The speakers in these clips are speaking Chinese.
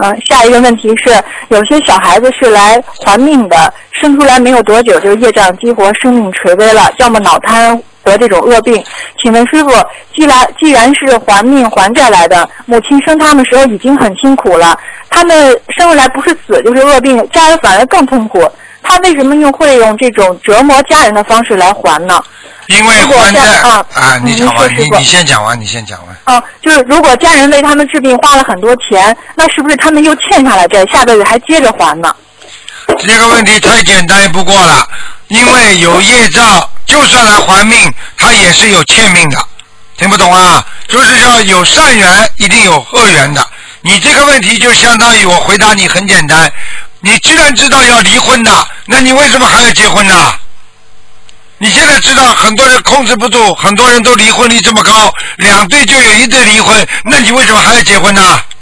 下一个问题是，有些小孩子是来还命的，生出来没有多久就业障激活，生命垂危了，要么脑瘫得这种恶病。请问师傅，既然是还命还债来的，母亲生他们时候已经很辛苦了，他们生下来不是死就是恶病，家人反而更痛苦，他为什么又会用这种折磨家人的方式来还呢？ 因为还债你讲完，你先讲完， 就是如果家人为他们治病花了很多钱，那是不是他们又欠下来债，下辈子还接着还呢？ 这个问题太简单不过了，因为有业障，就算来还命，他也是有欠命的，听不懂啊？就是说有善缘，一定有恶缘的。你这个问题就相当于我回答你很简单，你既然知道要离婚的，那你为什么还要结婚呢？你现在知道很多人控制不住，很多人都离婚率这么高，2对就有1对离婚，那你为什么还要结婚呢？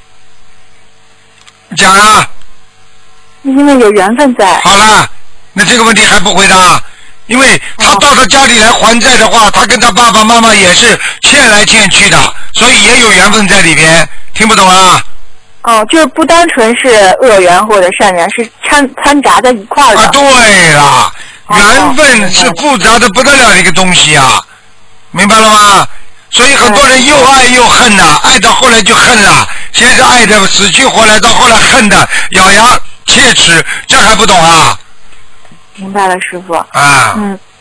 讲啊。 因为有缘分在。 好了，那这个问题还不回答？因为他到他家里来还债的话，他跟他爸爸妈妈也是欠来欠去的，所以也有缘分在里边，听不懂啊？ 就是不单纯是恶缘或者善缘，是掺杂在一块的。 对了。缘分是复杂的不得了的一个东西啊，明白了吗？所以很多人又爱又恨呐，爱到后来就恨了，先是爱的死去活来，到后来恨的咬牙切齿，这还不懂啊？ 明白了，师傅。